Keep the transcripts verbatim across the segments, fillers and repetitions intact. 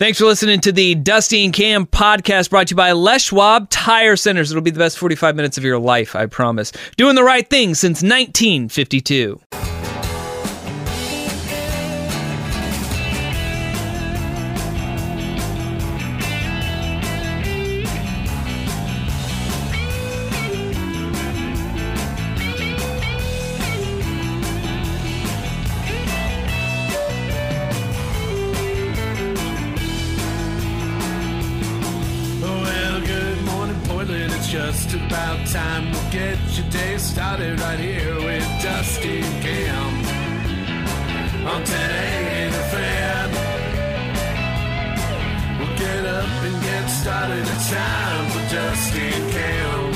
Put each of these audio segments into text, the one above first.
Thanks for listening to the Dusty and Cam podcast brought to you by Les Schwab Tire Centers. It'll be the best forty-five minutes of your life, I promise. Doing the right thing since nineteen fifty-two. Just about time to get your day started right here with Dusty and Cam on ten eighty The Fan. We'll get up and get started. It's time for Dusty and Cam.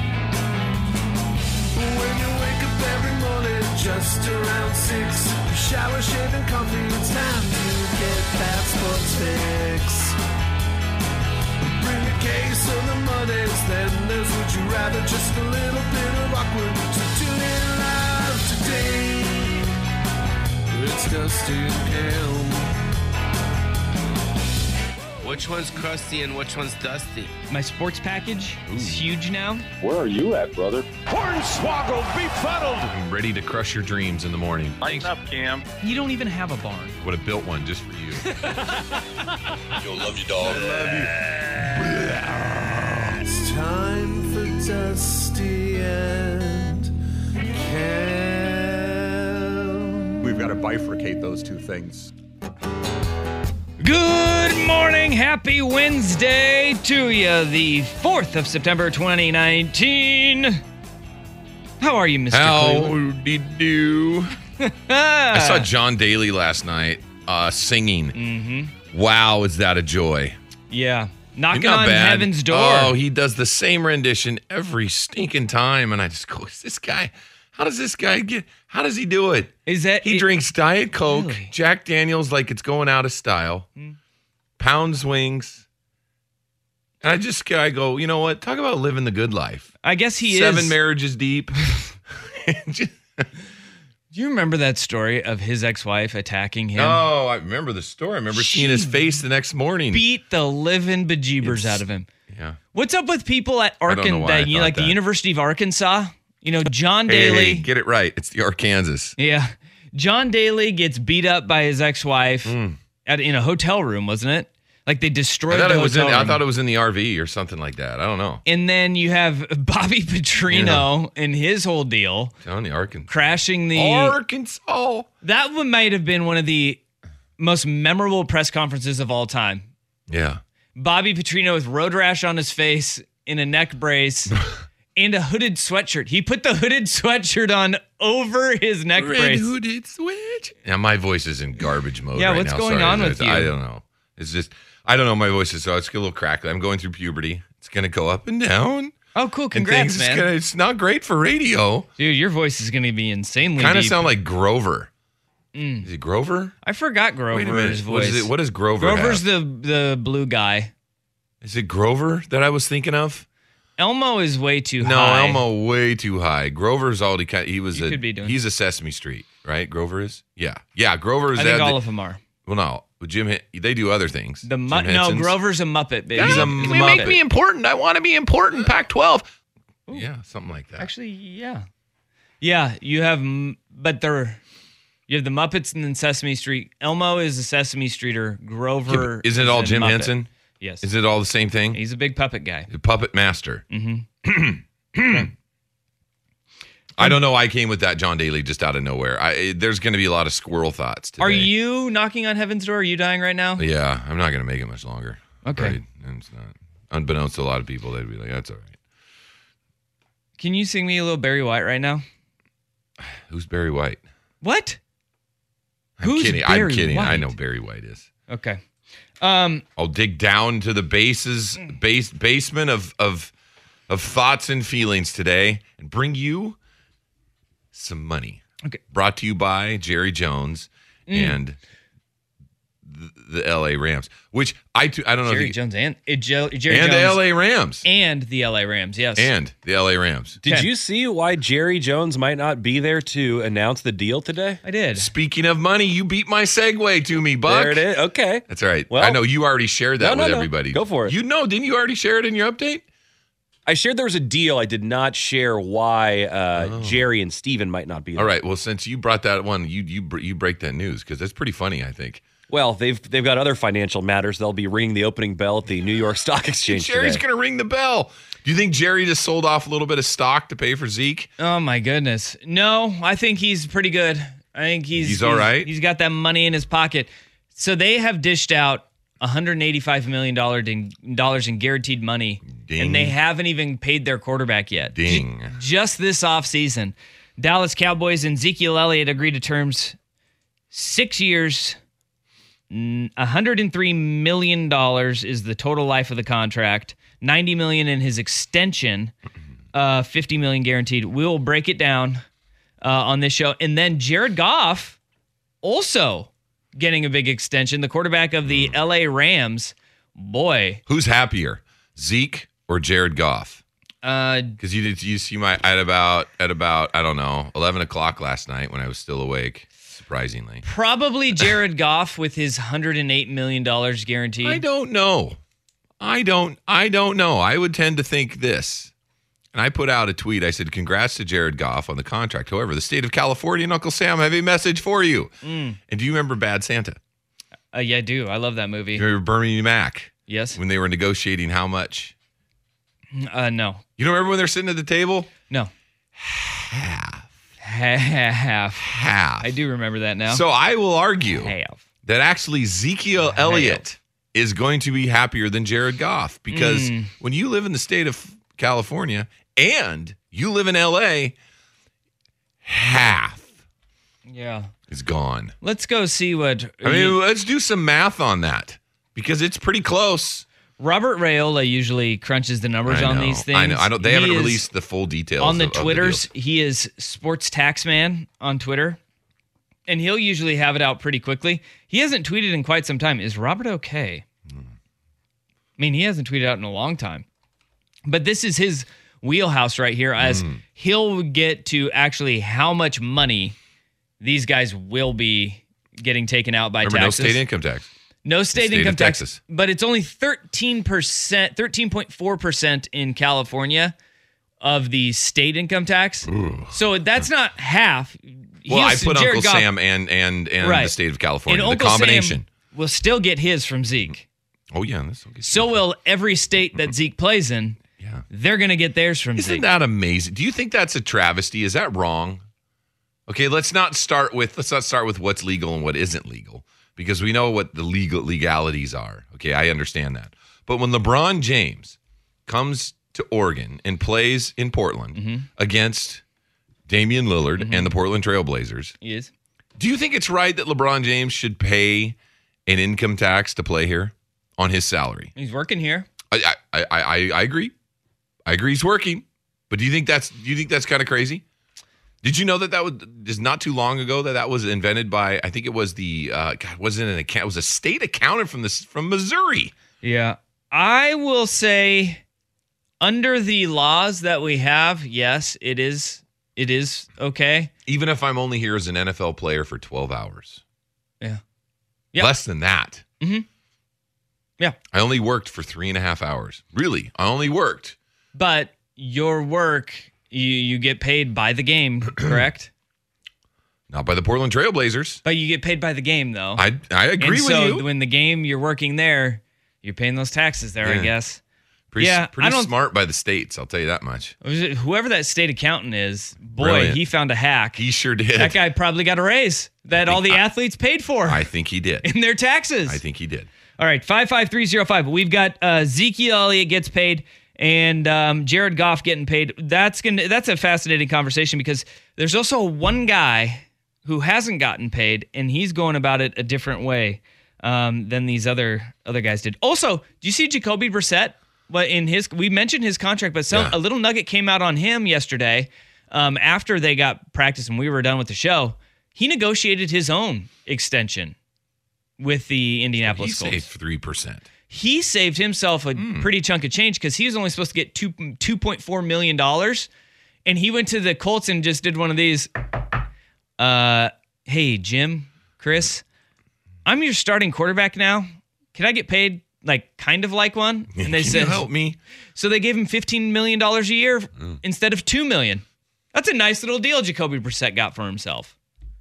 When you wake up every morning just around six, shower, shave, and coffee, it's time to get that sports fix. Bring a case of the Mondays, then there's Would You Rather, just a little bit of awkward. So tune in live today. It's Dusty and Cam. Which one's crusty and which one's dusty? My sports package is huge now. Where are you at, brother? Hornswoggle befuddled. I'm ready to crush your dreams in the morning. Lighten up, Cam. You don't even have a barn. Would have built one just for you. You'll love you, dog. I love you. It's time for Dusty and Cam. We've got to bifurcate those two things. Good morning. Happy Wednesday to you, the fourth of September, twenty nineteen. How are you, Mister Cleveland? Howdy do. I saw John Daly last night uh, singing. Mm-hmm. Wow, is that a joy? Yeah. Knocking Not on bad. heaven's door. Oh, he does the same rendition every stinking time. And I just go, is this guy, how does this guy get, how does he do it? Is that He it, drinks Diet Coke, Really? Jack Daniels like it's going out of style, Mm. pounds wings. And I just, I go, you know what? Talk about living the good life. I guess he Seven is. marriages deep. Just- Do you remember that story of his ex-wife attacking him? Oh, I remember the story. I remember seeing his She face the next morning. Beat the living bejeebers It's- out of him. Yeah. What's up with people at don't know Arkan, why I that, you know, thought like the that. University of Arkansas? You know, John Hey, Daly. hey, get it right. It's the Arkansas. Yeah. John Daly gets beat up by his ex-wife at in a hotel room, wasn't it? Like they I destroyed thought, the it was in, hotel I room. thought it was in the R V or something like that. I don't know. And then you have Bobby Petrino and his whole deal Telling the Arkansas. crashing the Arkansas. That one might have been one of the most memorable press conferences of all time. Yeah. Bobby Petrino with road rash on his face in a neck brace and a hooded sweatshirt. He put the hooded sweatshirt on over his neck Red brace. hooded switch. Yeah, my voice is in garbage mode Yeah, right what's now. going Sorry. on with It's- you? I don't know. It's just, I don't know. My voice is, so it's a little crackly. I'm going through puberty. It's going to go up and down. Oh, cool. And Congrats, things, man. It's, gonna, it's not great for radio. Dude, your voice is going to be insanely Kind of deep. sound like Grover. Is it Grover? I forgot Wait a minute. Grover's What, voice. is it, what does Grover Grover's have? the the blue guy. Is it Grover that I was thinking of? Elmo is way too No, high. Elmo way too high. Grover's all he kind. He was You a. could be doing- He's a Sesame Street, right? Grover is. Yeah, yeah. Grover is. I think that- all of them are. Well, no, with Jim. Hen- They do other things. The Jim mu- no, Henson's. Grover's a Muppet, baby. He's a He's Can we make Muppet. me important? I want to be important. Pac twelve. Yeah, something like that. Actually, yeah. Yeah, you have, m- but they're, you have the Muppets and then Sesame Street. Elmo is a Sesame Streeter. Grover Isn't it all is a Jim Muppet. Henson? Yes. Is it all the same thing? He's a big puppet guy. The puppet master. Mm-hmm. I don't know. I came with that John Daly just out of nowhere. I, there's going to be a lot of squirrel thoughts today. Are you knocking on heaven's door? Are you dying right now? Yeah, I'm not going to make it much longer. Okay. Right? And it's not. Unbeknownst to a lot of people, they'd be like, "That's all right." Can you sing me a little Barry White right now? Who's Barry White? What? I'm Who's kidding. I'm Barry kidding. I White? know Barry White is. Okay. Um, I'll dig down to the bases, base, basement of of of thoughts and feelings today, and bring you some money. Okay. Brought to you by Jerry Jones and the L A Rams, which I t- I don't know. Jerry if you, Jones and uh, Joe, Jerry and Jones the L A Rams and the L A Rams. Yes, and the L A Rams. Did Okay. you see why Jerry Jones might not be there to announce the deal today? I did. Speaking of money, you beat my segue to me, Buck. There it is. Okay. That's all right. Well- I know you already shared that No, no, with no. everybody. Go for it. You know, didn't you already share it in your update? I shared there was a deal. I did not share why uh, Jerry and Steven might not be there. All right. Well, since you brought that one, you you br- you break that news because that's pretty funny. I think Well, they've they've got other financial matters. They'll be ringing the opening bell at the New York Stock Exchange Jerry's today. going to ring the bell. Do you think Jerry just sold off a little bit of stock to pay for Zeke? Oh my goodness. No, I think he's pretty good. I think he's He's all right? He's got that money in his pocket. So they have dished out one hundred eighty-five million dollars in, dollars in guaranteed money, Ding. and they haven't even paid their quarterback yet. Ding. J- just this offseason, Dallas Cowboys and Ezekiel Elliott agreed to terms six years, one hundred three million dollars is the total life of the contract, ninety million dollars in his extension, uh, fifty million dollars guaranteed. We'll break it down uh, on this show. And then Jared Goff also getting a big extension, the quarterback of the L A Rams. Boy, Who's happier, Zeke or Jared Goff? uh, Because you did you see my at about at about I don't know eleven o'clock last night when I was still awake. Surprisingly, probably Jared Goff with his one hundred eight million dollars guaranteed. I don't know. I don't. I don't know. I would tend to think this. And I put out a tweet. I said, "Congrats to Jared Goff on the contract. However, the state of California and Uncle Sam have a message for you." Mm. And do you remember Bad Santa? Uh, yeah, I do. I love that movie. You remember Bernie Mac Yes. when they were negotiating how much? Uh, no. You don't remember when they're sitting at the table? No. Half. Half. Half. I do remember that now. So I will argue Half. that actually Ezekiel Elliott is going to be happier than Jared Goff because Mm. when you live in the state of California and you live in L A, half Yeah. is gone. Let's go see what I mean, let's do some math on that because it's pretty close. Robert Rayola usually crunches the numbers I on know. these things. I know. I don't. They He haven't is- released the full details on the of, of Twitters. deals. He is Sports Taxman on Twitter, and he'll usually have it out pretty quickly. He hasn't tweeted in quite some time. Is Robert okay? I mean, he hasn't tweeted out in a long time. But this is his wheelhouse right here, as Hmm. he'll get to actually how much money these guys will be getting taken out by Remember, taxes. no state income tax. No state, state of income tax, Texas. but it's only thirteen percent, thirteen point four percent in California of the state income tax. So that's not half. Well, I He's- put Jared Uncle Goff- Sam and and and Right. the state of California. and The Uncle combination. Sam will still get his from Zeke. Oh yeah, this will get So will every state that Zeke plays in. yeah. They're going to get theirs from Isn't Zeke. that amazing? Do you think that's a travesty? Is that wrong? Okay, let's not start with let's not start with what's legal and what isn't legal because we know what the legal legalities are. Okay, I understand that. But when LeBron James comes to Oregon and plays in Portland Mm-hmm. against Damian Lillard and the Portland Trailblazers, He is. do you think it's right that LeBron James should pay an income tax to play here on his salary? He's working here. I I I, I, I agree. I agree he's working. But do you think that's do you think that's kind of crazy? Did you know that that was just not too long ago that that was invented by I think it was the uh, God wasn't an account it was a state accountant from this from Missouri. Yeah. I will say under the laws that we have, yes, it is it is okay. Even if I'm only here as an N F L player for twelve hours, Yeah. Yep. less than that. Mm-hmm. Yeah. I only worked for three and a half hours. Really, I only worked. But your work, you, you get paid by the game, correct? Not by the Portland Trailblazers. But you get paid by the game, though. I I agree and with so you. when the game you're working there, you're paying those taxes there, I Yeah. guess. Pretty, yeah, pretty I don't- smart by the states. I'll tell you that much. Was it- Whoever that state accountant is, boy, Brilliant. he found a hack. He sure did. That guy probably got a raise that all the I- athletes paid for I think he did. in their taxes. I think he did. All right, five five three zero five. We've got uh, Ezekiel Elliott gets paid and um, Jared Goff getting paid. That's gonna that's a fascinating conversation because there's also one guy who hasn't gotten paid and he's going about it a different way um, than these other other guys did. Also, do you see Jacoby Brissett? What in his we mentioned his contract, but some Yeah. a little nugget came out on him yesterday um, after they got practice and we were done with the show. He negotiated his own extension with the Indianapolis He Colts. saved three percent. He saved himself a Mm. pretty chunk of change because he was only supposed to get two two point four million dollars, and he went to the Colts and just did one of these. Uh, hey Jim, Chris, I'm your starting quarterback now. Can I get paid like kind of like one? And they Can said, you help me? so they gave him fifteen million dollars a year Mm. instead of two million dollars. That's a nice little deal Jacoby Brissett got for himself.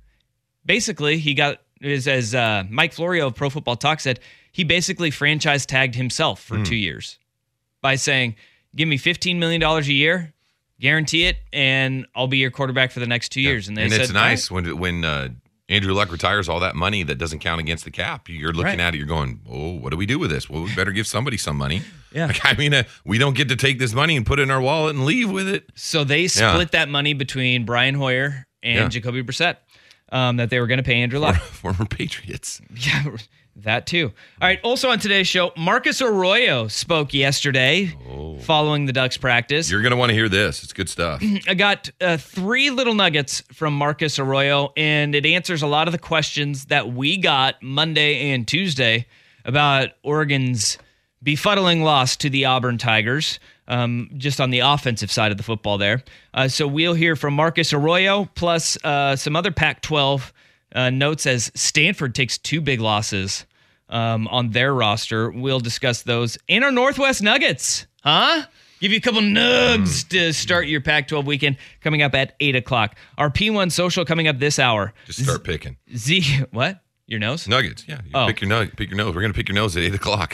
Basically, he got, as, as uh, Mike Florio of Pro Football Talk said, he basically franchise tagged himself for Mm. two years by saying, give me fifteen million dollars a year, guarantee it, and I'll be your quarterback for the next two years. And they and said, it's nice when when uh, Andrew Luck retires all that money that doesn't count against the cap. You're looking Right. at it, you're going, oh, what do we do with this? Well, we better give somebody some money. Yeah. Like, I mean, uh, we don't get to take this money and put it in our wallet and leave with it. So they split Yeah. that money between Brian Hoyer and Yeah. Jacoby Brissett um, that they were going to pay Andrew Luck. Former Patriots. Yeah, that too. All right. Also on today's show, Marcus Arroyo spoke yesterday following the Ducks practice. You're going to want to hear this. It's good stuff. I got uh, three little nuggets from Marcus Arroyo, and it answers a lot of the questions that we got Monday and Tuesday about Oregon's befuddling loss to the Auburn Tigers, um, just on the offensive side of the football there. Uh, so we'll hear from Marcus Arroyo, plus uh, some other Pac twelve uh, notes as Stanford takes two big losses um, on their roster. We'll discuss those. And our Northwest Nuggets, huh? Give you a couple nugs to start your Pac twelve weekend coming up at eight o'clock. Our P one Social coming up this hour. Just start picking. Z, what? Your nose? Nuggets. Yeah. You Oh. Pick your nug. Pick your nose. We're going to pick your nose at eight o'clock.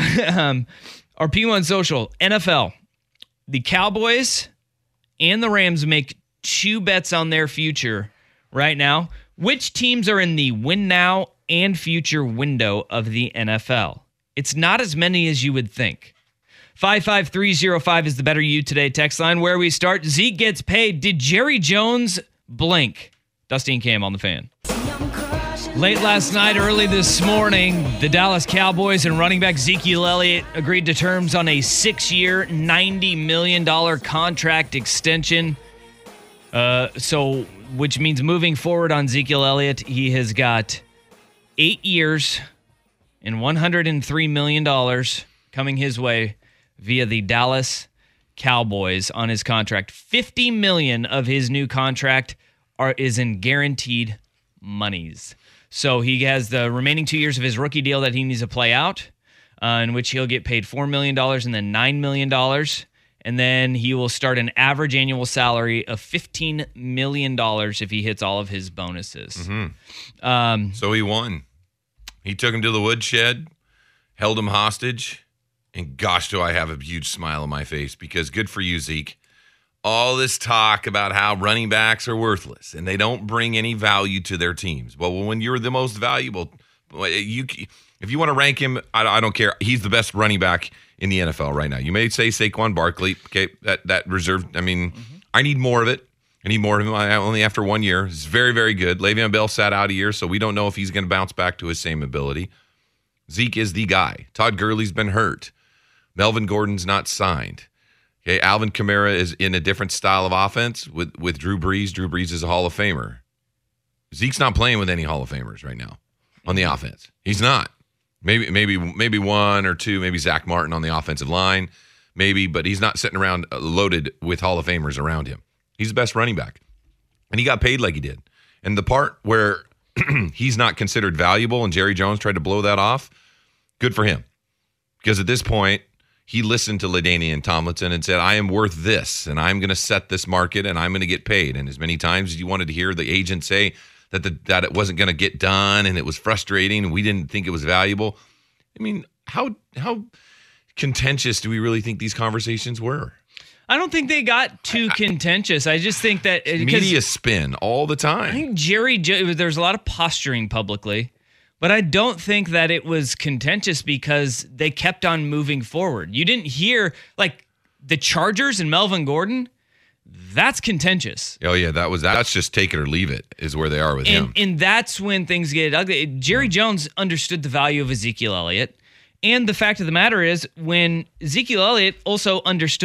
um, our P one Social, N F L. The Cowboys and the Rams make two bets on their future right now. Which teams are in the win now and future window of the N F L? It's not as many as you would think. five five three zero five is the Better You Today text line where we start. Zeke gets paid. Did Jerry Jones blink? Dusty and Cam on the Fan. Late last night, early this morning, the Dallas Cowboys and running back Ezekiel Elliott agreed to terms on a six-year, ninety million dollars contract extension. Uh, so, which means moving forward on Ezekiel Elliott, he has got eight years and one hundred three million dollars coming his way via the Dallas Cowboys on his contract. fifty million dollars of his new contract are is in guaranteed monies. So he has the remaining two years of his rookie deal that he needs to play out, uh, in which he'll get paid four million dollars and then nine million dollars. And then he will start an average annual salary of fifteen million dollars if he hits all of his bonuses. Mm-hmm. Um, So he won. He took him to the woodshed, held him hostage, and gosh, do I have a huge smile on my face because good for you, Zeke. All this talk about how running backs are worthless and they don't bring any value to their teams. Well, when you're the most valuable, you if you want to rank him, I, I don't care. He's the best running back in the N F L right now. You may say Saquon Barkley, okay, that that reserved. I mean, mm-hmm. I need more of it. I need more of him. I, only after one year, it's very, very good. Le'Veon Bell sat out a year, so we don't know if he's going to bounce back to his same ability. Zeke is the guy. Todd Gurley's been hurt. Melvin Gordon's not signed. Okay, Alvin Kamara is in a different style of offense with, with Drew Brees. Drew Brees is a Hall of Famer. Zeke's not playing with any Hall of Famers right now on the offense. He's not. Maybe maybe maybe one or two, maybe Zach Martin on the offensive line, maybe, but he's not sitting around loaded with Hall of Famers around him. He's the best running back. And he got paid like he did. And the part where he's not considered valuable and Jerry Jones tried to blow that off, good for him. Because at this point, he listened to LaDainian Tomlinson and said, I am worth this, and I'm going to set this market, and I'm going to get paid. And as many times as you wanted to hear the agent say that the, that it wasn't going to get done and it was frustrating and we didn't think it was valuable, I mean, how how contentious do we really think these conversations were? I don't think they got too contentious. I just think that uh, Media spin all the I time. think Jerry, Jo- there's a lot of posturing publicly, but I don't think that it was contentious because they kept on moving forward. You didn't hear, like, the Chargers and Melvin Gordon, that's contentious. Oh, yeah, that was that's just take it or leave it is where they are with And, him. and that's when things get ugly. Jerry Jones understood the value of Ezekiel Elliott. And the fact of the matter is, when Ezekiel Elliott also understood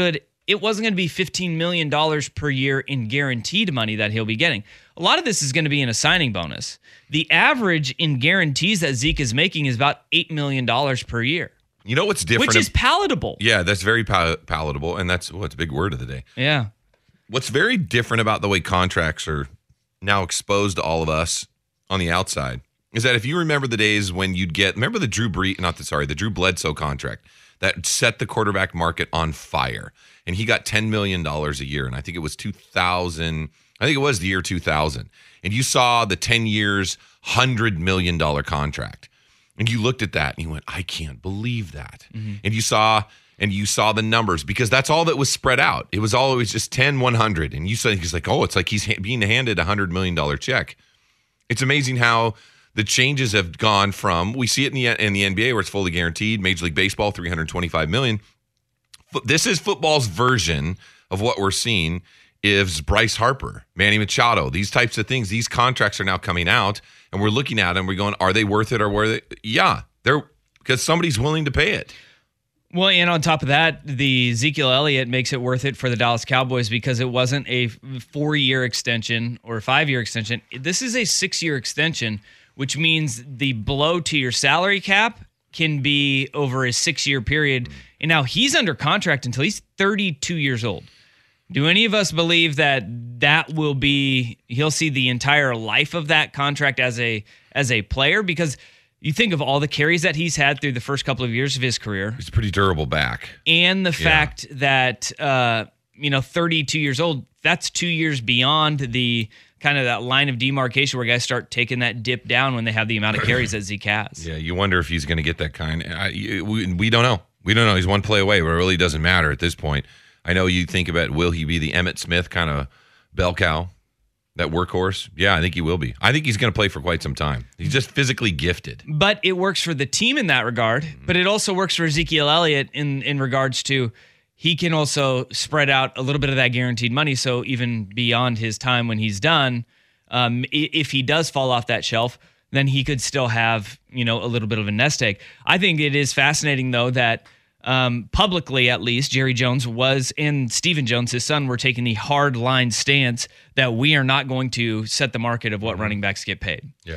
it wasn't going to be fifteen million dollars per year in guaranteed money that he'll be getting. A lot of this is going to be in a signing bonus. The average in guarantees that Zeke is making is about eight million dollars per year. You know what's different? Which is palatable. Yeah, that's very pal- palatable, and that's what's a big word of the day. Yeah. What's very different about the way contracts are now exposed to all of us on the outside is that if you remember the days when you'd get, remember the Drew Brees, not the, sorry, the Drew Bledsoe contract that set the quarterback market on fire. And he got ten million dollars a year. And I think it was two thousand, I think it was the year two thousand. And you saw the ten years, one hundred million dollars contract. And you looked at that and you went, I can't believe that. Mm-hmm. And you saw, and you saw the numbers because that's all that was spread out. It was always just ten, one hundred. And you said, he's like, oh, it's like he's ha- being handed a one hundred million dollars check. It's amazing how the changes have gone from, we see it in the in the N B A where it's fully guaranteed, Major League Baseball, three hundred twenty-five million dollars. This is football's version of what we're seeing is Bryce Harper, Manny Machado, these types of things. These contracts are now coming out, and we're looking at them. We're going, are they worth it or were they? Yeah, they're because somebody's willing to pay it. Well, and on top of that, the Ezekiel Elliott makes it worth it for the Dallas Cowboys because it wasn't a four-year extension or a five-year extension. This is a six-year extension, which means the blow to your salary cap can be over a six-year period. And now he's under contract until he's thirty-two years old. Do any of us believe that that will be, he'll see the entire life of that contract as a as a player? Because you think of all the carries that he's had through the first couple of years of his career. He's a pretty durable back. And the Yeah. fact that, uh, you know, thirty-two years old, that's two years beyond the kind of that line of demarcation where guys start taking that dip down when they have the amount of carries that Zeke has. Yeah, you wonder if he's going to get that kind. I, you- we, we don't know. We don't know. He's one play away, but it really doesn't matter at this point. I know you think about, will he be the Emmitt Smith kind of bell cow, that workhorse? Yeah, I think he will be. I think he's going to play for quite some time. He's just physically gifted. But it works for the team in that regard. But it also works for Ezekiel Elliott in, in regards to he can also spread out a little bit of that guaranteed money. So even beyond his time when he's done, um, i- if he does fall off that shelf, then he could still have, you know, a little bit of a nest egg. I think it is fascinating, though, that um, publicly, at least, Jerry Jones was, and Stephen Jones, his son, were taking the hard line stance that we are not going to set the market of what running backs get paid. Yeah.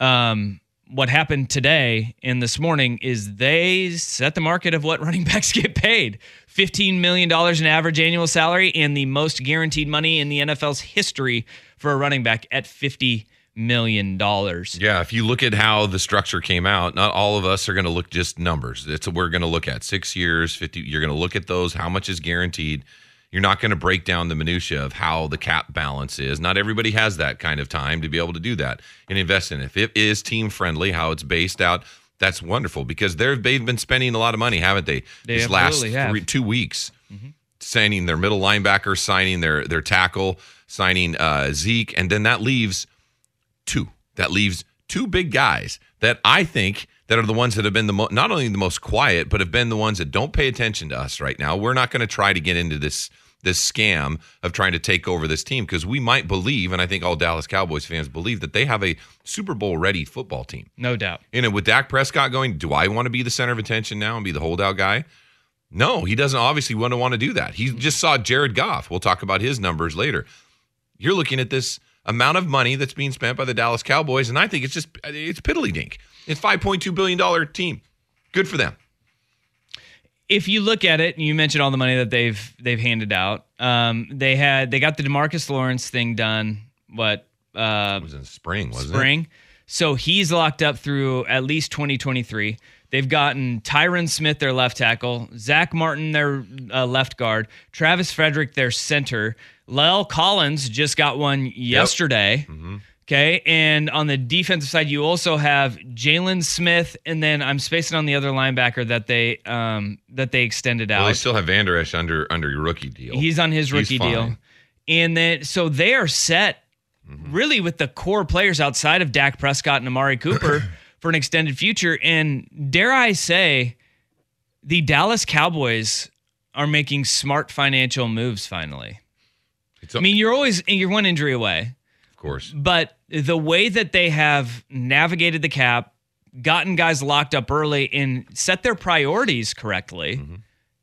Um, what happened today and this morning is they set the market of what running backs get paid. fifteen million dollars in average annual salary and the most guaranteed money in the N F L's history for a running back at fifty million dollars. Yeah, if you look at how the structure came out, not all of us are going to look just numbers. It's what we're going to look at. Six years, fifty. You're going to look at those, how much is guaranteed. You're not going to break down the minutia of how the cap balance is. Not everybody has that kind of time to be able to do that and invest in it. If it is team friendly, how it's based out, that's wonderful because they've they've been spending a lot of money, haven't they? They These last absolutely have. three, two weeks, signing their middle linebacker, signing their their tackle, signing uh, Zeke, and then that leaves two. That leaves two big guys that I think that are the ones that have been the mo- not only the most quiet, but have been the ones that don't pay attention to us right now. We're not going to try to get into this this scam of trying to take over this team because we might believe, and I think all Dallas Cowboys fans believe, that they have a Super Bowl ready football team. No doubt. And with Dak Prescott going, do I want to be the center of attention now and be the holdout guy? No, he doesn't obviously want to want to do that. He just saw Jared Goff. We'll talk about his numbers later. You're looking at this amount of money that's being spent by the Dallas Cowboys, and I think it's just it's piddly dink. It's five point two billion dollars team. Good for them. If you look at it, and you mentioned all the money that they've they've handed out, um, they had they got the DeMarcus Lawrence thing done. What uh, It was in spring, wasn't spring? So he's locked up through at least twenty twenty-three. They've gotten Tyron Smith, their left tackle, Zach Martin, their uh, left guard, Travis Frederick, their center. Lyle Collins just got one yesterday. Mm-hmm. Okay. And on the defensive side, you also have Jalen Smith, and then I'm spacing on the other linebacker that they um, that they extended out. Well, they still have Van Der Esch under under your rookie deal. He's on his He's rookie deal. fine. And then so they are set really with the core players outside of Dak Prescott and Amari Cooper for an extended future. And dare I say, the Dallas Cowboys are making smart financial moves finally. It's I mean, you're always you're one injury away, of course. but the way that they have navigated the cap, gotten guys locked up early, and set their priorities correctly,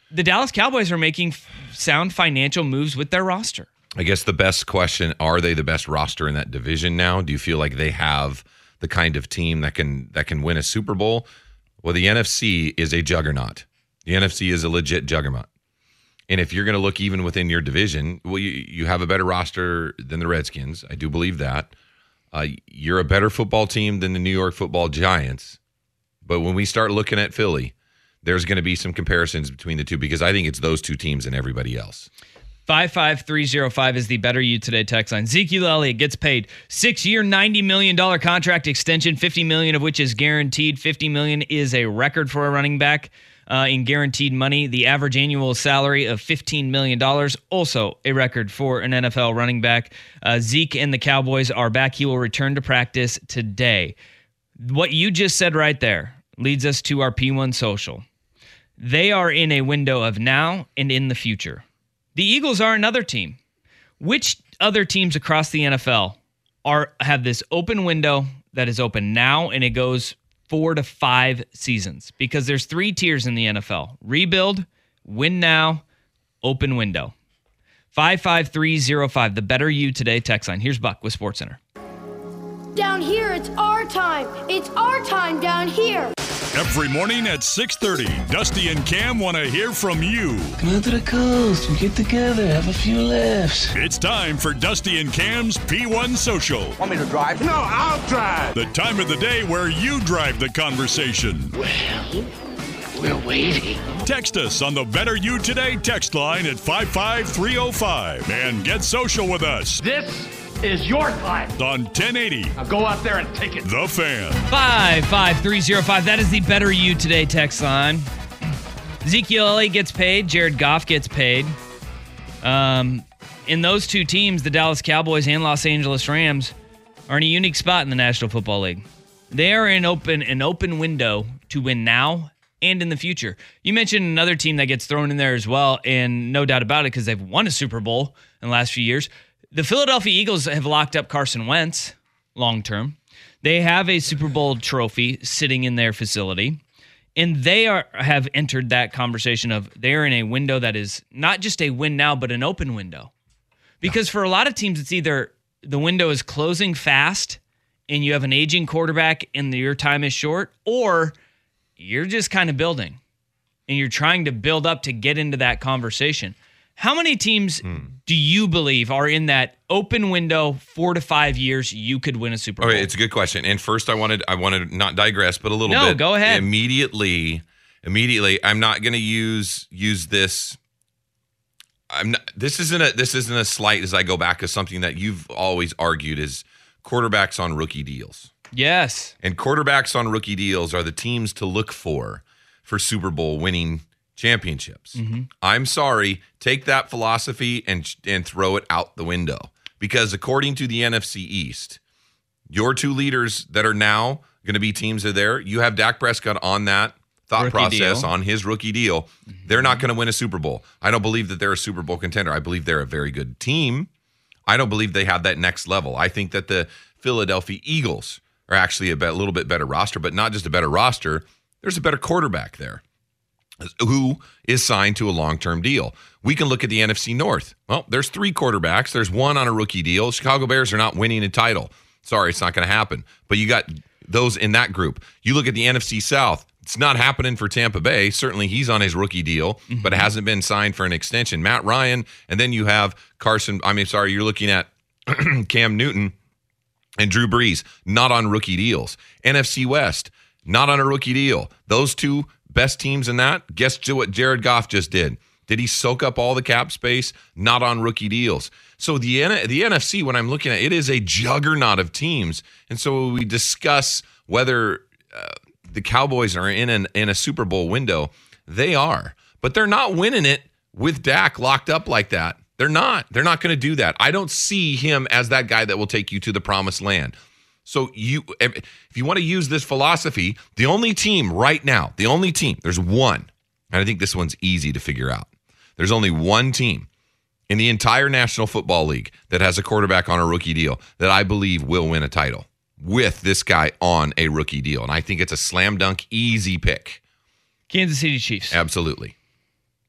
the Dallas Cowboys are making f- sound financial moves with their roster. I guess the best question, are they the best roster in that division now? Do you feel like they have the kind of team that can that can win a Super Bowl? Well, the N F C is a juggernaut. The N F C is a legit juggernaut. And if you're going to look even within your division, well, you, you have a better roster than the Redskins. I do believe that. Uh, you're a better football team than the New York Football Giants. But when we start looking at Philly, there's going to be some comparisons between the two because I think it's those two teams and everybody else. five five three zero five is the Better You Today text line. Ezekiel Elliott gets paid six-year, ninety million dollars contract extension, fifty million dollars of which is guaranteed. fifty million dollars is a record for a running back uh, in guaranteed money. The average annual salary of fifteen million dollars, also a record for an N F L running back. Uh, Zeke and the Cowboys are back. He will return to practice today. What you just said right there leads us to our P one Social. They are in a window of now and in the future. The Eagles are another team. Which other teams across the N F L are have this open window that is open now and it goes four to five seasons? Because there's three tiers in the N F L. Rebuild, win now, open window. five five three zero five, the Better You Today text line. Here's Buck with SportsCenter. Down here, it's our time. It's our time down here. Every morning at six thirty, Dusty and Cam want to hear from you. Come out to the coast. We get together, have a few laughs. It's time for Dusty and Cam's P one Social. Want me to drive? No, I'll drive. The time of the day where you drive the conversation. Well, we're waiting. Text us on the Better You Today text line at five five three oh five and get social with us This is your time. on ten eighty Now go out there and take it. The Fan. five five three zero five, that is the Better You Today text line. Ezekiel Elliott gets paid. Jared Goff gets paid. Um, in those two teams, the Dallas Cowboys and Los Angeles Rams are in a unique spot in the National Football League. They are in open an open window to win now and in the future. You mentioned another team that gets thrown in there as well, and no doubt about it because they've won a Super Bowl in the last few years. The Philadelphia Eagles have locked up Carson Wentz long term. They have a Super Bowl trophy sitting in their facility, and they are have entered that conversation of they're in a window that is not just a win now, but an open window. Because for a lot of teams, it's either the window is closing fast and you have an aging quarterback and your time is short, or you're just kind of building and you're trying to build up to get into that conversation. How many teams mm. do you believe are in that open window, four to five years, you could win a Super Bowl? Okay, it's a good question. And first, I wanted I wanted to not digress, but a little no, bit. No, go ahead. Immediately, immediately, I'm not going to use use this. I'm not. This isn't a this isn't a slight as I go back to something that you've always argued is quarterbacks on rookie deals. Yes, and quarterbacks on rookie deals are the teams to look for for Super Bowl winning championships. Mm-hmm. I'm sorry, take that philosophy and and throw it out the window because according to the N F C East, your two leaders that are now going to be teams are there. You have Dak Prescott on that thought rookie process deal. On his rookie deal. Mm-hmm. They're not going to win a Super Bowl. I don't believe that they're a Super Bowl contender. I believe they're a very good team. I don't believe they have that next level. I think that the Philadelphia Eagles are actually a, bit, a little bit better roster, but not just a better roster. There's a better quarterback there who is signed to a long-term deal. We can look at the N F C North. Well, there's three quarterbacks. There's one on a rookie deal. Chicago Bears are not winning a title. Sorry, it's not going to happen. But you got those in that group. You look at the N F C South. It's not happening for Tampa Bay. Certainly he's on his rookie deal, mm-hmm. but hasn't been signed for an extension. Matt Ryan, and then you have Carson. I mean, sorry, you're looking at Cam Newton and Drew Brees, not on rookie deals. N F C West, not on a rookie deal. Those two best teams in that, guess what Jared Goff just did? Did he soak up all the cap space? Not on rookie deals. So the N- the N F C, when I'm looking at it, it is a juggernaut of teams. And so when we discuss whether uh, the Cowboys are in an, in a Super Bowl window, they are. But they're not winning it with Dak locked up like that. They're not. They're not going to do that. I don't see him as that guy that will take you to the promised land. So you, if you want to use this philosophy, the only team right now, the only team, there's one, and I think this one's easy to figure out. There's only one team in the entire National Football League that has a quarterback on a rookie deal that I believe will win a title with this guy on a rookie deal. And I think it's a slam dunk, easy pick. Kansas City Chiefs. Absolutely.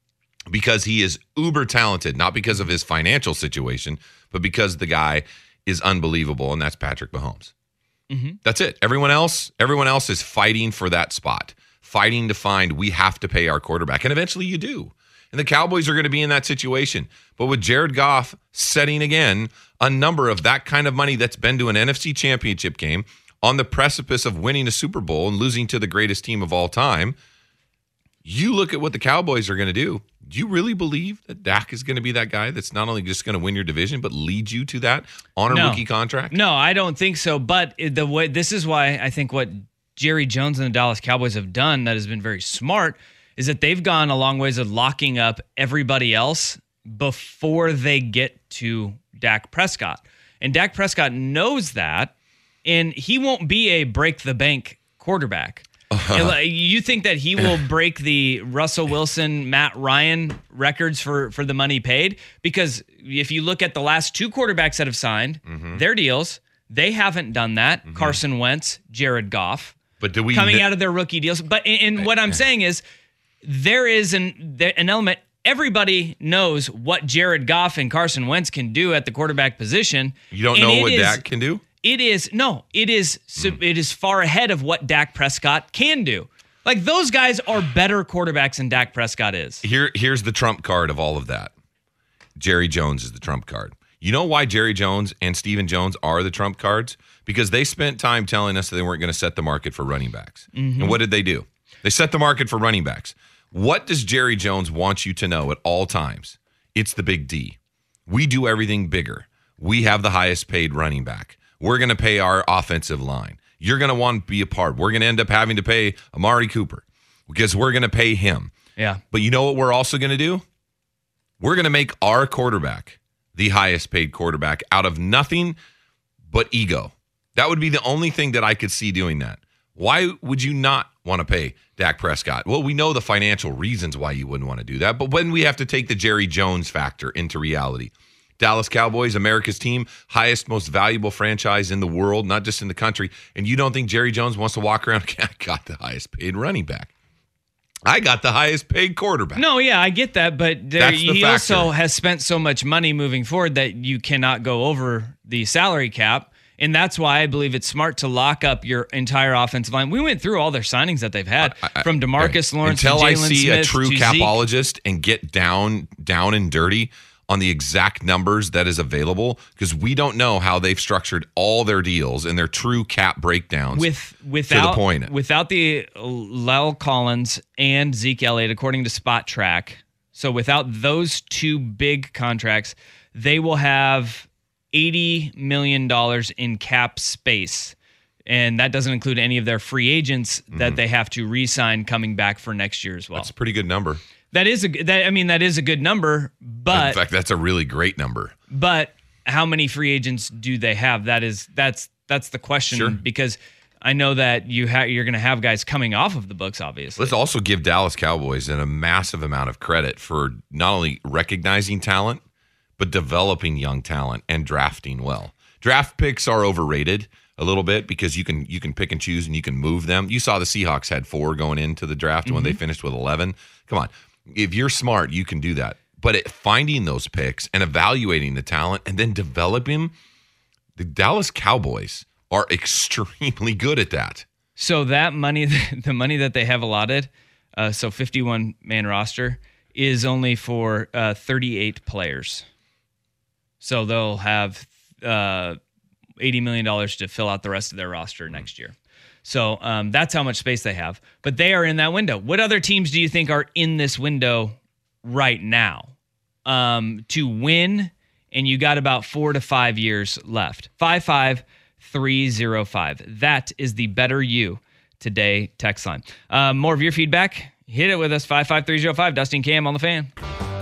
because he is uber talented, not because of his financial situation, but because the guy is unbelievable, and that's Patrick Mahomes. Mm-hmm. That's it. Everyone else, everyone else is fighting for that spot, fighting to find we have to pay our quarterback, and eventually you do. And the Cowboys are going to be in that situation. But with Jared Goff setting again a number of that kind of money that's been to an N F C championship game, on the precipice of winning a Super Bowl and losing to the greatest team of all time, you look at what the Cowboys are going to do. Do you really believe that Dak is going to be that guy that's not only just going to win your division, but lead you to that on a No. rookie contract? No, I don't think so. But the way this is why I think what Jerry Jones and the Dallas Cowboys have done that has been very smart is that they've gone a long ways of locking up everybody else before they get to Dak Prescott. And Dak Prescott knows that, and he won't be a break the bank quarterback. Uh-huh. You think that he will break the Russell Wilson, Matt Ryan records for, for the money paid? Because if you look at the last two quarterbacks that have signed mm-hmm. their deals, they haven't done that. Mm-hmm. Carson Wentz, Jared Goff, but do we coming kn- out of their rookie deals. But and what I'm saying is there is an an element. Everybody knows what Jared Goff and Carson Wentz can do at the quarterback position. You don't know what is, Dak can do? It is no, it is mm. it is far ahead of what Dak Prescott can do. Like those guys are better quarterbacks than Dak Prescott is. Here, here's the trump card of all of that. Jerry Jones is the trump card. You know why Jerry Jones and Stephen Jones are the trump cards? Because they spent time telling us that they weren't going to set the market for running backs. Mm-hmm. And what did they do? They set the market for running backs. What does Jerry Jones want you to know at all times? It's the big D. We do everything bigger. We have the highest paid running back. We're going to pay our offensive line. You're going to want to be a part. We're going to end up having to pay Amari Cooper because we're going to pay him. Yeah. But you know what we're also going to do? We're going to make our quarterback the highest paid quarterback out of nothing but ego. That would be the only thing that I could see doing that. Why would you not want to pay Dak Prescott? Well, we know the financial reasons why you wouldn't want to do that, but when we have to take the Jerry Jones factor into reality, Dallas Cowboys, America's team, highest, most valuable franchise in the world, not just in the country, and you don't think Jerry Jones wants to walk around, I got the highest paid running back. I got the highest paid quarterback. No, yeah, I get that, but there, That's the he factor. also has spent so much money moving forward that you cannot go over the salary cap. And that's why I believe it's smart to lock up your entire offensive line. We went through all their signings that they've had I, I, from DeMarcus okay. Lawrence Until to I Jalen see Smith a true to capologist Zeke. And get down, down and dirty on the exact numbers that is available, because we don't know how they've structured all their deals and their true cap breakdowns. With without to the point. without the La'el Collins and Zeke Elliott, according to Spot Track. So without those two big contracts, they will have eighty million dollars in cap space. And that doesn't include any of their free agents mm-hmm. that they have to re-sign coming back for next year as well. That's a pretty good number. That is a that I mean that is a good number, but in fact, that's a really great number. But how many free agents do they have? That is that's that's the question. Sure. Because I know that you ha- you're going to have guys coming off of the books, obviously. Let's also give Dallas Cowboys a massive amount of credit for not only recognizing talent, but developing young talent and drafting well. Draft picks are overrated a little bit because you can you can pick and choose and you can move them. You saw the Seahawks had four going into the draft mm-hmm. when they finished with eleven. Come on. If you're smart, you can do that. But it, finding those picks and evaluating the talent and then developing, the Dallas Cowboys are extremely good at that. So that money, the money that they have allotted, uh, so fifty-one man roster, is only for uh, thirty-eight players. So they'll have uh, eighty million dollars to fill out the rest of their roster next year. So um, that's how much space they have. But they are in that window. What other teams do you think are in this window right now um, to win? And you got about four to five years left. five five three oh five. That is the Better You Today text line. Uh, more of your feedback. Hit it with us. five five three oh five. Dusty and Cam on the Fan.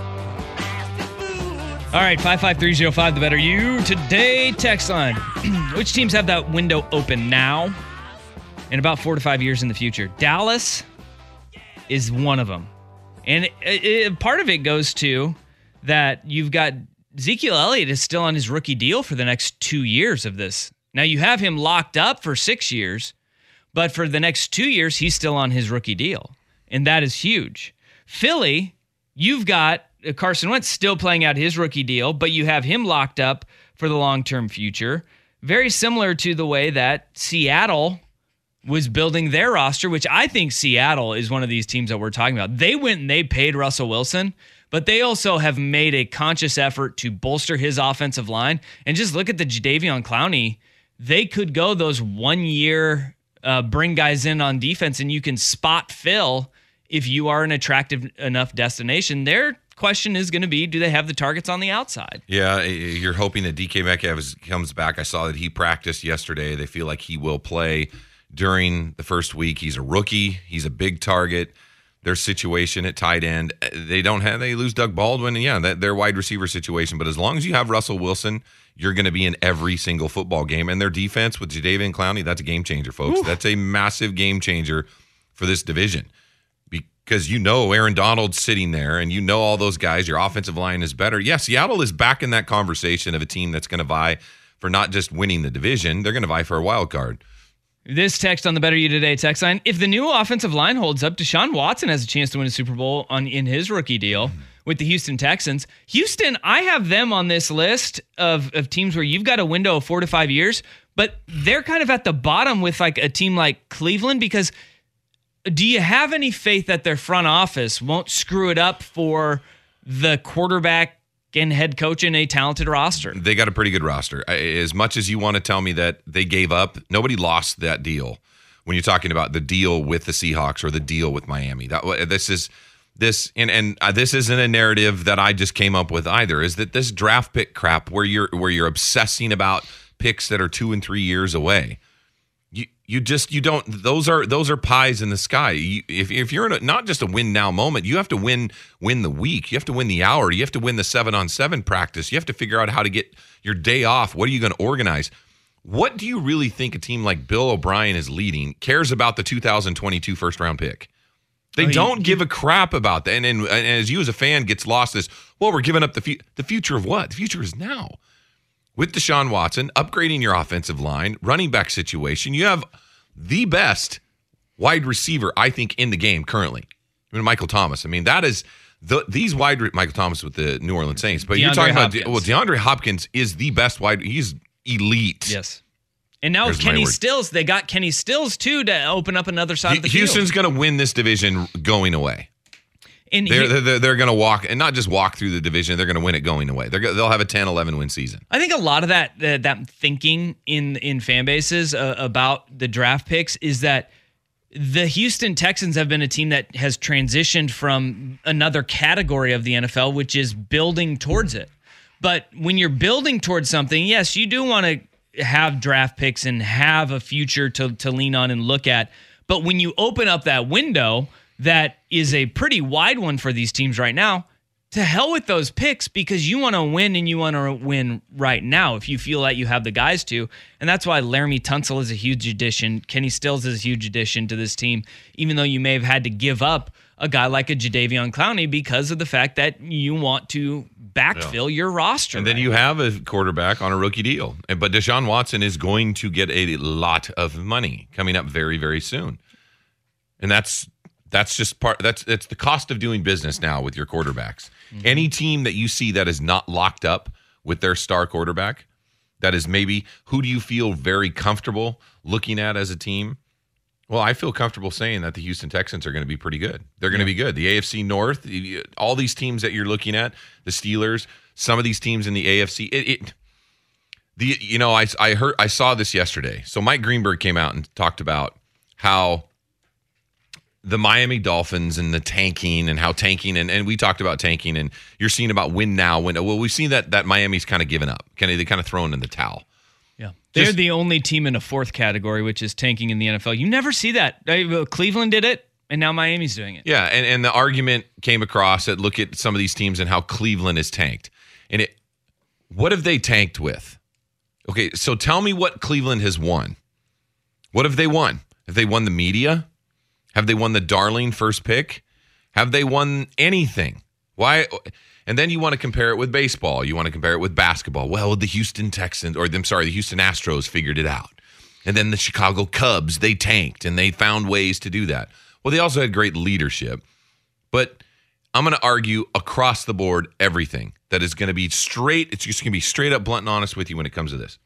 All right, five five three oh five, the Better You Today text line. Which teams have that window open now and about four to five years in the future? Dallas is one of them. And it, it, part of it goes to that you've got Ezekiel Elliott is still on his rookie deal for the next two years of this. Now, you have him locked up for six years, but for the next two years, he's still on his rookie deal. And that is huge. Philly, you've got Carson Wentz still playing out his rookie deal, but you have him locked up for the long-term future. Very similar to the way that Seattle was building their roster, which I think Seattle is one of these teams that we're talking about. They went and they paid Russell Wilson, but they also have made a conscious effort to bolster his offensive line. And just look at the Jadeveon Clowney. They could go those one-year uh, bring guys in on defense, and you can spot fill if you are an attractive enough destination. Their question is going to be, do they have the targets on the outside? Yeah, you're hoping that D K Metcalf is, comes back. I saw that he practiced yesterday. They feel like he will play during the first week. He's a rookie. He's a big target. Their situation at tight end, they don't have, they lose Doug Baldwin, and yeah, that, their wide receiver situation. But as long as you have Russell Wilson, you're going to be in every single football game. And their defense with Jadeveon Clowney, that's a game changer, folks. Ooh. That's a massive game changer for this division. Because you know Aaron Donald's sitting there, and you know all those guys. Your offensive line is better. Yeah, Seattle is back in that conversation of a team that's going to vie for not just winning the division, they're going to vie for a wild card. This text on the Better You Today text line: if the new offensive line holds up, Deshaun Watson has a chance to win a Super Bowl on in his rookie deal with the Houston Texans. Houston, I have them on this list of, of teams where you've got a window of four to five years, but they're kind of at the bottom with like a team like Cleveland, because do you have any faith that their front office won't screw it up for the quarterback and head coach in a talented roster? They got a pretty good roster. As much as you want to tell me that they gave up, nobody lost that deal. When you're talking about the deal with the Seahawks or the deal with Miami, that this is this and and this isn't a narrative that I just came up with either. Is that this draft pick crap where you're where you're obsessing about picks that are two and three years away? You you just you don't those are those are pies in the sky. You, if if you're in a, not just a win now moment, you have to win win the week. You have to win the hour. You have to win the seven on seven practice. You have to figure out how to get your day off. What are you going to organize? What do you really think a team like Bill O'Brien is leading cares about the two thousand twenty-two first round pick? They oh, don't you, give a crap about that. And, and, and as you as a fan gets lost this, well, we're giving up the fu- the future of what? The future is now. With Deshaun Watson, upgrading your offensive line, running back situation, you have the best wide receiver, I think, in the game currently. I mean, Michael Thomas. I mean, that is the these wide re- Michael Thomas with the New Orleans Saints. But DeAndre you're talking Hopkins. about well, DeAndre Hopkins is the best wide. He's elite. Yes. And now There's Kenny Stills, they got Kenny Stills too to open up another side he, of the Houston's field. going to win this division going away. And they're he, they're, they're going to walk, and not just walk through the division, they're going to win it going away. They're, they'll have a ten eleven win season. I think a lot of that uh, that thinking in, in fan bases uh, about the draft picks is that the Houston Texans have been a team that has transitioned from another category of the N F L, which is building towards it. But when you're building towards something, yes, you do want to have draft picks and have a future to, to lean on and look at. But when you open up that window, that is a pretty wide one for these teams right now, to hell with those picks, because you want to win and you want to win right now if you feel that you have the guys to. And that's why Laramie Tunsil is a huge addition. Kenny Stills is a huge addition to this team, even though you may have had to give up a guy like a Jadeveon Clowney because of the fact that you want to backfill yeah. your roster. And right? Then you have a quarterback on a rookie deal. But Deshaun Watson is going to get a lot of money coming up very, very soon. And that's That's just part. That's it's the cost of doing business now with your quarterbacks. Mm-hmm. Any team that you see that is not locked up with their star quarterback, that is maybe who do you feel very comfortable looking at as a team? Well, I feel comfortable saying that the Houston Texans are going to be pretty good. They're going to yeah. be good. The A F C North, all these teams that you're looking at, the Steelers, some of these teams in the A F C. It, it the you know I I heard I saw this yesterday. So Mike Greenberg came out and talked about how the Miami Dolphins and the tanking and how tanking and, and we talked about tanking and you're seeing about win now. Win, well, we've seen that that Miami's kind of given up. Kind of they kind of thrown in the towel. Yeah, they're Just, the only team in a fourth category, which is tanking in the N F L. You never see that. Cleveland did it, and now Miami's doing it. Yeah, and, and the argument came across that look at some of these teams and how Cleveland is tanked. And it, what have they tanked with? Okay, so tell me what Cleveland has won. What have they won? Have they won the media? Have they won the darling first pick? Have they won anything? Why? And then you want to compare it with baseball. You want to compare it with basketball. Well, the Houston Texans, or I'm sorry, the Houston Astros figured it out. And then the Chicago Cubs, they tanked and they found ways to do that. Well, they also had great leadership. But I'm going to argue across the board everything that is going to be straight. It's just going to be straight up blunt and honest with you when it comes to this.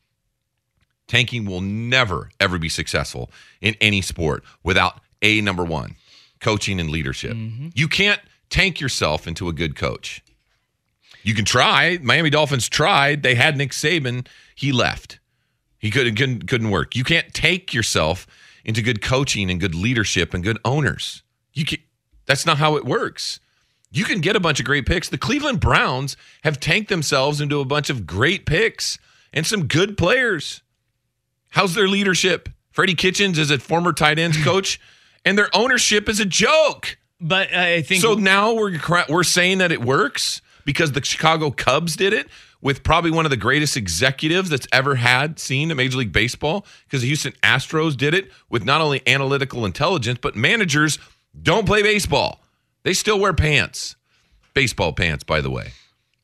Tanking will never, ever be successful in any sport without a number one, coaching and leadership. Mm-hmm. You can't tank yourself into a good coach. You can try. Miami Dolphins tried. They had Nick Saban. He left. He couldn't, couldn't, couldn't work. You can't take yourself into good coaching and good leadership and good owners. You can, that's not how it works. You can get a bunch of great picks. The Cleveland Browns have tanked themselves into a bunch of great picks and some good players. How's their leadership? Freddie Kitchens is a former tight ends coach, and their ownership is a joke. But uh, I think so. Now we're we're saying that it works because the Chicago Cubs did it with probably one of the greatest executives that's ever had seen in Major League Baseball. Because the Houston Astros did it with not only analytical intelligence, but managers don't play baseball. They still wear pants, baseball pants, by the way.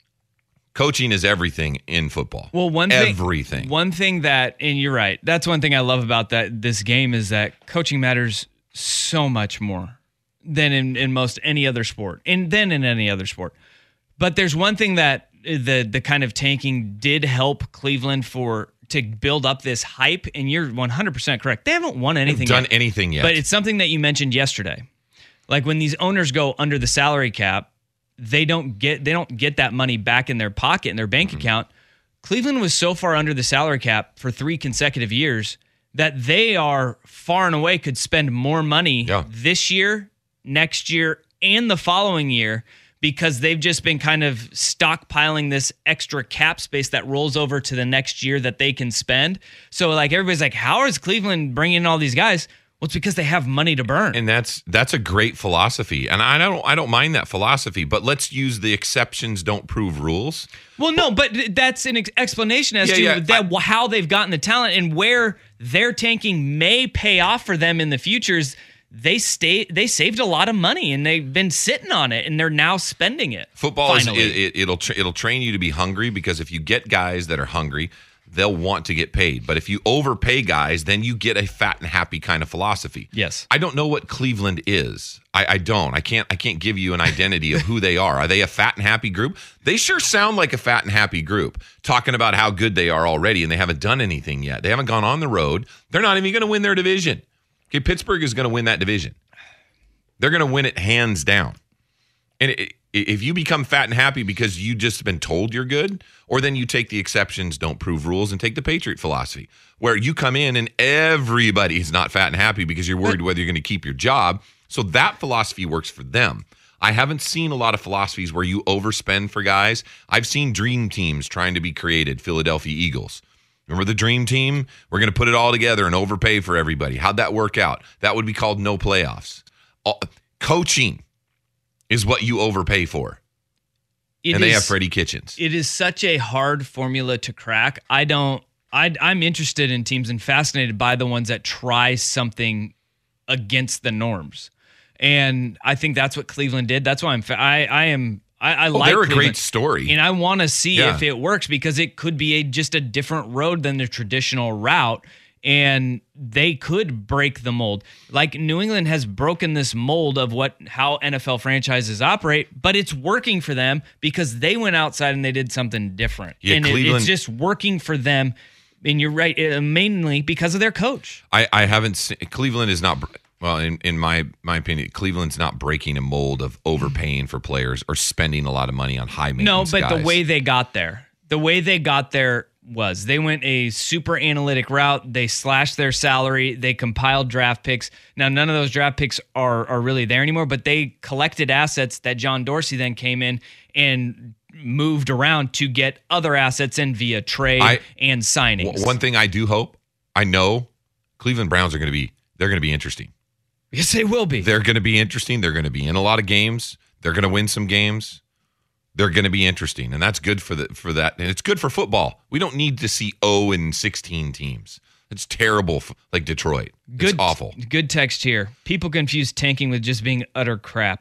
Coaching is everything in football. Well, one thing, everything. One thing that, and you're right, that's one thing I love about that this game is that coaching matters so much more than in, in most any other sport, and then in any other sport. But there's one thing that the the kind of tanking did help Cleveland for to build up this hype, and you're one hundred percent correct. They haven't won anything They've done yet. anything yet. But it's something that you mentioned yesterday. Like when these owners go under the salary cap, they don't get they don't get that money back in their pocket, in their bank mm-hmm. account. Cleveland was so far under the salary cap for three consecutive years that they are far and away could spend more money yeah. this year, next year, and the following year because they've just been kind of stockpiling this extra cap space that rolls over to the next year that they can spend. So like everybody's like, how is Cleveland bringing in all these guys? Well, it's because they have money to burn. And that's that's a great philosophy. And I don't I don't mind that philosophy, but let's use the exceptions don't prove rules. Well, no, but that's an ex- explanation as yeah, to yeah, that I, how they've gotten the talent and where their tanking may pay off for them in the futures. They stay they saved a lot of money and they've been sitting on it and they're now spending it. Football is, finally. it, it, it'll tra- it'll train you to be hungry because if you get guys that are hungry, they'll want to get paid. But if you overpay guys, then you get a fat and happy kind of philosophy. Yes. I don't know what Cleveland is. I, I don't. I can't I can't give you an identity of who they are. Are they a fat and happy group? They sure sound like a fat and happy group, talking about how good they are already, and they haven't done anything yet. They haven't gone on the road. They're not even going to win their division. Okay, Pittsburgh is going to win that division. They're going to win it hands down. And it, if you become fat and happy because you just been told you're good, or then you take the exceptions don't prove rules and take the Patriot philosophy, where you come in and everybody's not fat and happy because you're worried whether you're going to keep your job. So that philosophy works for them. I haven't seen a lot of philosophies where you overspend for guys. I've seen dream teams trying to be created, Philadelphia Eagles. Remember the dream team? We're going to put it all together and overpay for everybody. How'd that work out? That would be called no playoffs. All, coaching is what you overpay for. It and they is, have Freddie Kitchens. It is such a hard formula to crack. I don't, I, I'm interested in teams and fascinated by the ones that try something against the norms. And I think that's what Cleveland did. That's why I'm, fa- I, I am, I, I oh, like they're a Cleveland. great story. And I want to see yeah. if it works because it could be a, just a different road than the traditional route. And they could break the mold. Like New England has broken this mold of what how N F L franchises operate, but it's working for them because they went outside and they did something different. Yeah, and it, Cleveland, it's just working for them. And you're right, uh, mainly because of their coach. I, I haven't seen Cleveland is not well in, in my my opinion. Cleveland's not breaking a mold of overpaying for players or spending a lot of money on high maintenance. No, but guys. the way they got there, the way they got there. was they went a super analytic route. They slashed their salary. They compiled draft picks. Now, none of those draft picks are are really there anymore, but they collected assets that John Dorsey then came in and moved around to get other assets in via trade I, and signings. W- one thing I do hope, I know Cleveland Browns are going to be, they're going to be interesting. Yes, they will be. They're going to be interesting. They're going to be in a lot of games. They're going to win some games. They're going to be interesting, and that's good for the for that, and it's good for football. We don't need to see oh and sixteen teams. It's terrible, like Detroit. Good, it's awful. Good text here. People confuse tanking with just being utter crap,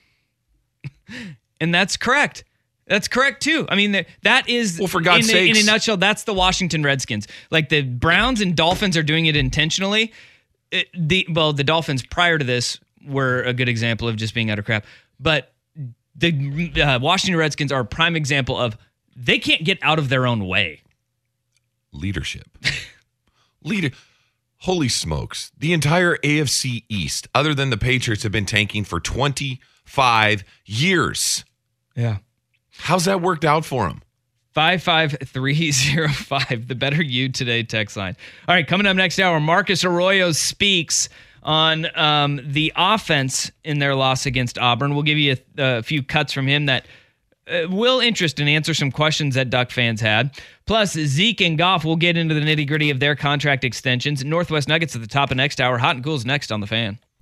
and that's correct. That's correct too. I mean, that is well, for God's in, sakes. in a nutshell. That's the Washington Redskins. Like the Browns and Dolphins are doing it intentionally. It, the well, the Dolphins prior to this were a good example of just being utter crap, but the uh, Washington Redskins are a prime example of they can't get out of their own way. Leadership. Leader. Holy smokes. The entire A F C East, other than the Patriots, have been tanking for twenty-five years. Yeah. How's that worked out for them? five five three oh five, the Better You Today text line. All right, coming up next hour, Marcus Arroyo speaks on um, the offense in their loss against Auburn. We'll give you a, a few cuts from him that uh, will interest and answer some questions that Duck fans had. Plus, Zeke and Goff will get into the nitty-gritty of their contract extensions. Northwest Nuggets at the top of next hour. Hot and Cool's next on The Fan.